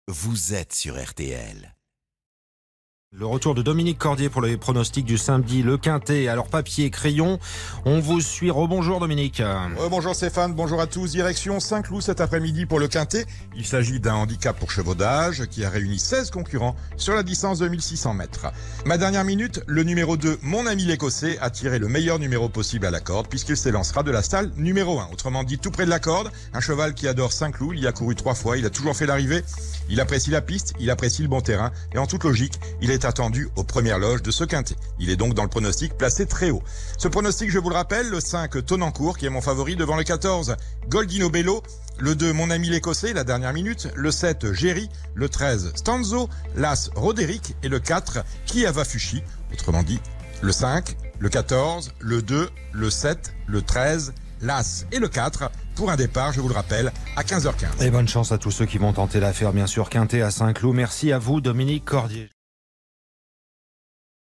vous êtes sur RTL. Le retour de Dominique Cordier pour les pronostics du samedi, le Quintet. Alors papier, crayon, on vous suit. Rebonjour Dominique. Bonjour Stéphane, bonjour à tous. Direction Saint-Cloud cet après-midi pour le Quintet. Il s'agit d'un handicap pour chevaudage qui a réuni 16 concurrents sur la distance de 1600 mètres. Ma dernière minute, le numéro 2, Mon Ami l'Écossais, a tiré le meilleur numéro possible à la corde puisqu'il s'élancera de la stalle numéro 1. Autrement dit, tout près de la corde, un cheval qui adore Saint-Cloud. Il y a couru 3 fois, il a toujours fait l'arrivée. Il apprécie la piste, il apprécie le bon terrain et en toute logique, il est attendu aux premières loges de ce Quintet. Il est donc dans le pronostic placé très haut. Ce pronostic, je vous le rappelle, le 5 Tonancourt qui est mon favori devant le 14 Goldino Bello, le 2 Mon Ami l'Écossais, la dernière minute, le 7 Géry, le 13 Stanzo, l'As Roderick et le 4 Kiava Fushi. Autrement dit, le 5, le 14, le 2, le 7, le 13, l'As et le 4 pour un départ, je vous le rappelle, à 15h15. Et bonne chance à tous ceux qui vont tenter l'affaire, bien sûr, Quintet à Saint-Cloud. Merci à vous Dominique Cordier.